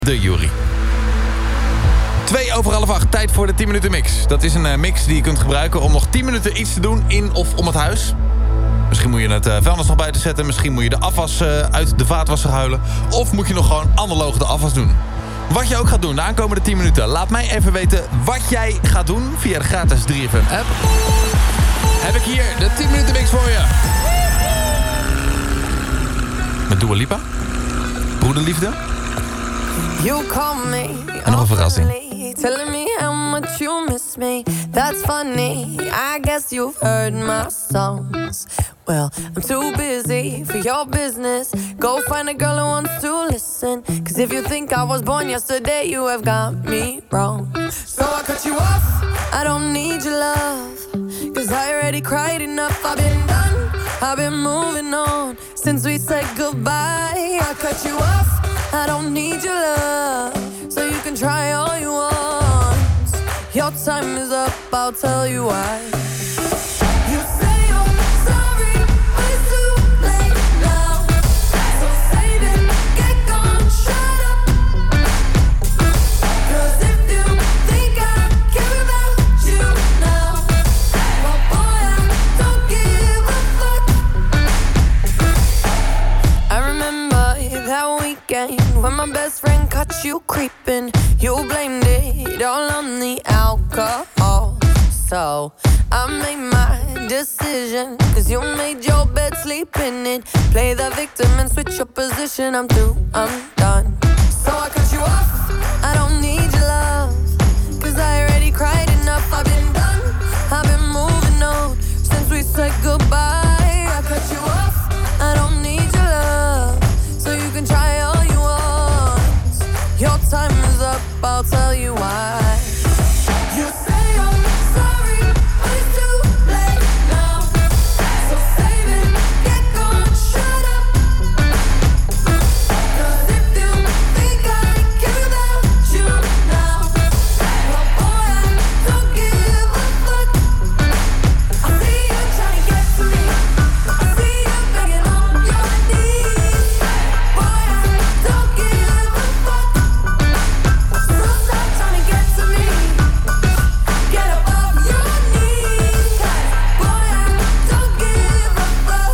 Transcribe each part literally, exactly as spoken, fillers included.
de jury. Twee over half acht, tijd voor de tien minuten mix. Dat is een uh, mix die je kunt gebruiken om nog tien minuten iets te doen in of om het huis. Misschien moet je het uh, vuilnis nog buiten zetten. Misschien moet je de afwas uh, uit de vaatwasser huilen. Of moet je nog gewoon analoog de afwas doen. Wat je ook gaat doen de aankomende tien minuten. Laat mij even weten wat jij gaat doen via de gratis drie F M app. Heb ik hier de tien minuten mix voor je. Met Dua Lipa. Broederliefde. You call me en nog een verrassing. Telling me how much you miss me. That's funny, I guess you've heard my songs. Well, I'm too busy for your business. Go find a girl who wants to listen. Cause if you think I was born yesterday, you have got me wrong. So I cut you off, I don't need your love. Cause I already cried enough, I've been done. I've been moving on since we said goodbye. I cut you off, I don't need your love. So you can try all you want. Your time is up, I'll tell you why. You say you're sorry, but it's too late now. So save it, get gone, shut up. Cause if you think I care about you now, well boy, I don't give a fuck. I remember that weekend when my best friend caught you creeping. You blamed it all on the alcohol. So I made my decision. Cause you made your bed, sleep in it. Play the victim and switch your position. I'm through, I'm done. So I cut you off, I don't need your love. Cause I already cried enough, I've been done. I've been moving on since we said goodbye. I cut you off, I don't need your love. So you can try all you want. Your time is up, I'll tell you why. You say you're sorry, but it's too late now. So save it, get gone, shut up. Cause if you think I care about you now, well boy, I don't give a fuck. I see you trying to get to me. I see you begging on your knees. Boy, I don't give a fuck. So stop trying to get to me. Get up off your knees. Boy, I don't give a fuck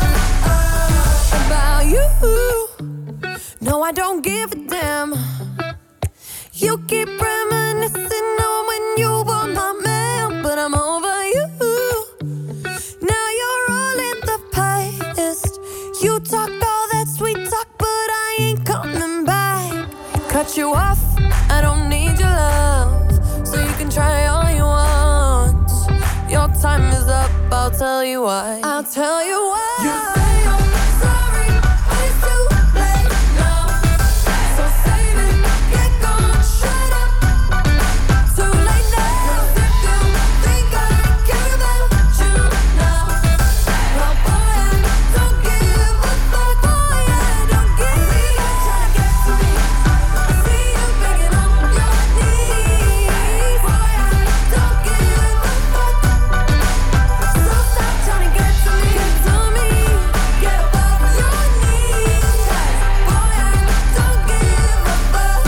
about you. No, I don't give a damn. You keep reminiscing on when you were my man, but I'm over you. Now you're all in the past. You talk all that sweet talk, but I ain't coming back. Cut you off, I don't need your love. So you can try all you want. Your time is up, I'll tell you why. I'll tell you why. You say you're sorry, but it's too late now. So save it, get gone, shut up. Too late now. Cause if you think I care about you now, well boy, I don't give a fuck. Boy, I don't give a fuck. Trying to get to me. I see you begging on your knees. Boy, I don't give a fuck. So stop trying to get to me. Get to me. Get up off your knees. Boy, I don't give a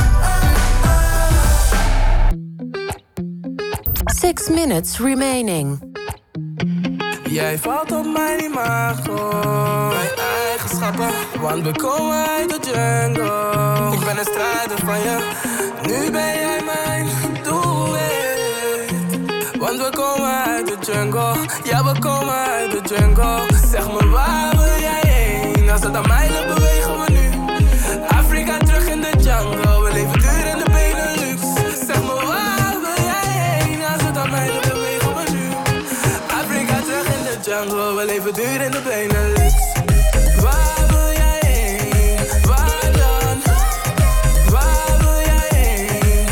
fuck. Six minutes remaining. Jij valt op mijn imago, mijn eigen schatten, want we komen uit de jungle. Ik ben een strijder van je, nu ben jij mijn doelwit. Want we komen uit de jungle, ja we komen uit de jungle. Zeg me waar wil jij heen, als het aan mij ligt bewegen we nu. Afrika terug in de jungle, we leven duur in de Benelux. Zeg me waar wil jij heen, als het aan mij ligt bewegen we nu. Afrika terug in de jungle, we leven duur in de Benelux. Waar wil jij heen, waar dan? Waar wil jij heen?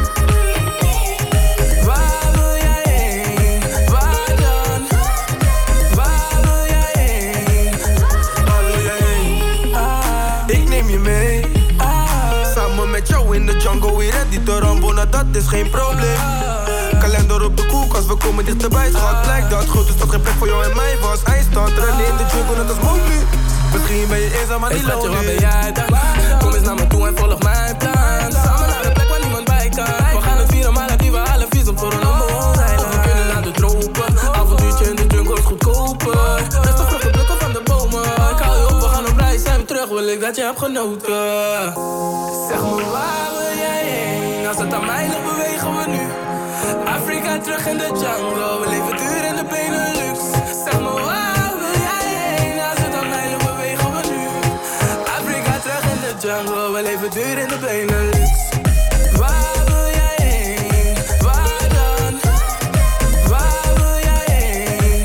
Waar wil jij heen, waar dan? Waar wil jij heen? Waar wil jij heen? Ah, ik neem je mee. Ah, samen met jou in de jungle, weer ready te rambo, nou dat is geen probleem. Kalender op de koelkast, we komen dichterbij. Schat, lijkt dat goed, dus dat geen plek voor jou en mij was. Eindstand, rennen in de jungle, net als Mowgli. Misschien ben je eenzaam, maar niet lonely. Hey schatje, waar ben jij dan? Kom eens naar me toe en volg mijn buitenland. Samen naar een plek waar niemand bij kan. We gaan het vieren, maar laat die we halen visum voor een onbewoond eiland. We kunnen naar de tropen, avontuurtje in de jungle is goedkoper. Rustig vlugge blikken van de bomen. Ik hou je op, we gaan op reis, zijn we terug, wil ik dat je hebt genoten. Zeg me waar wil jij heen? Als het aan mij ligt, bewegen we nu. Afrika terug in de jungle, we leven duur in de Benelux. Zeg me waar wil jij heen? Als het aan mij ligt, bewegen we nu. Afrika terug in de jungle, we leven duur in de Benelux. Waar wil jij heen? Waar dan? Waar wil jij heen?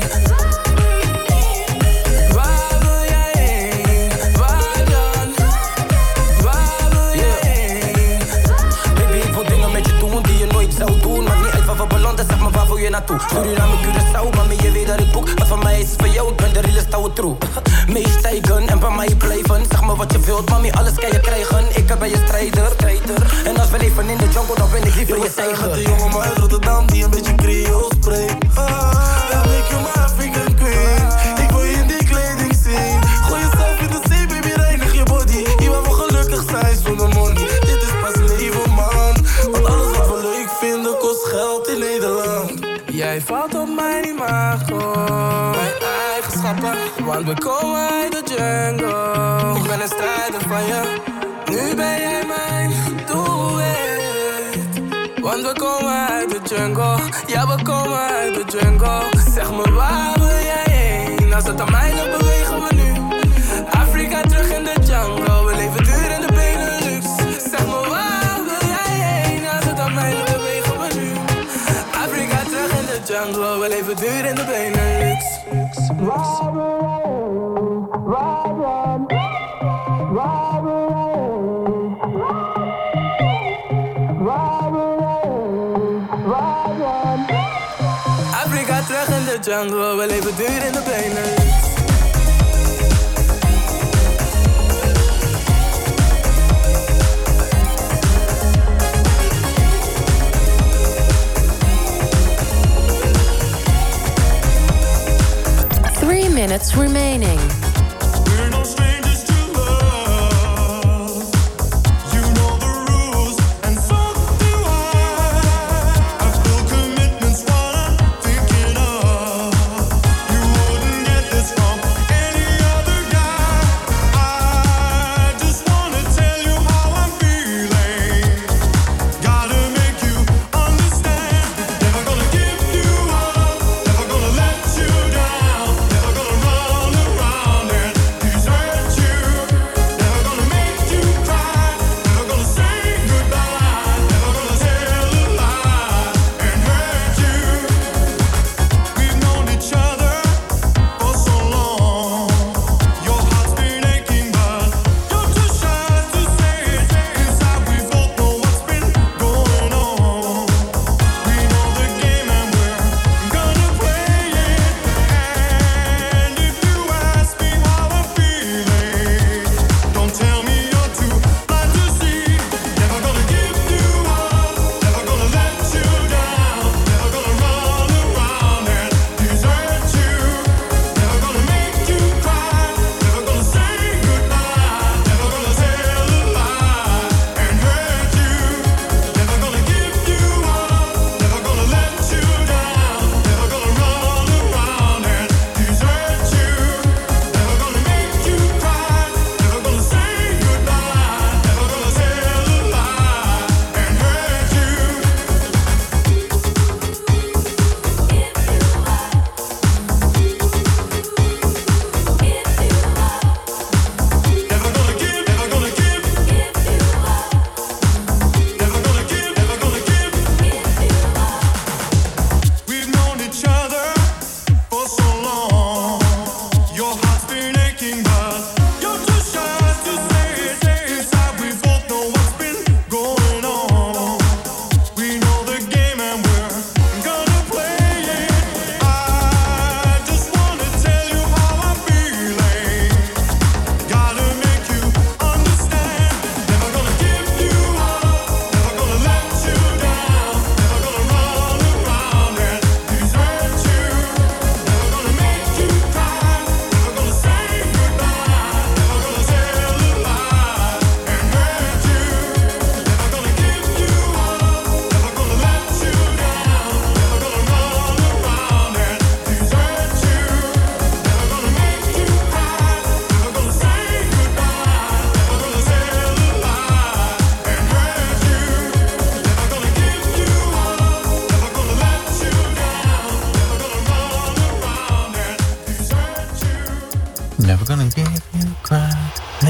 Waar wil jij heen? Waar dan? Waar wil jij heen? Baby, ik wil dingen met je doen die je nooit zou doen. Maakt niet uit waar we belanden, zeg maar waar wil je naartoe? Suriname, Curaçao, mami, je weet dat ik boek. Wat van mij is van jou, ik ben de realest ouwe true. Meestijgen en bij mij blijven. Zeg me wat je wilt, mami, alles kan je krijgen. Ik ben je strijder, strijder. En als we leven in de jungle, dan ben ik liever je tijger. Met de jongen maar uit Rotterdam die een beetje Creool spreekt. Ah, dan make you my African queen. Ik wil je in die kleding zien. Gooi jezelf in de zee, baby, reinig je body. Hier waar we gelukkig zijn zonder money. Dit is pas leven, man. Want alles wat we leuk vinden kost geld in Nederland. Jij valt op mijn imago, mijn eigenschappen, want we komen uit de jungle. Ik ben een strijder van je, nu ben jij mijn doelwit. Want we komen uit de jungle, ja we komen uit de jungle. Zeg me waar wil jij heen, als het aan mij ligt bewegen we nu. Afrika terug in de jungle, we leven duur in de Benelux. Zeg me waar wil jij heen, als het aan mij ligt bewegen we nu. Afrika terug in de jungle, we leven duur in de Benelux. Waar wil jij heen, waar dan? Waar wil jij heen? Waar wil jij heen, waar dan? Afrika terug in de jungle, we leven duur in de Benelux. Three minutes remaining. We're no strangers to love. You know the rules, and so do I. I've built commitments, what I'm thinking of. You wouldn't get this from any other guy. I just wanna tell you how I'm feeling. Gotta make you understand. Never gonna give you up. Never gonna let you down. Never gonna run around.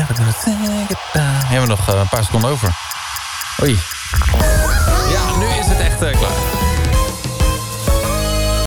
never gonna think about... We hebben nog uh, een paar seconden over. Oei. Ja, nu is het echt uh, klaar.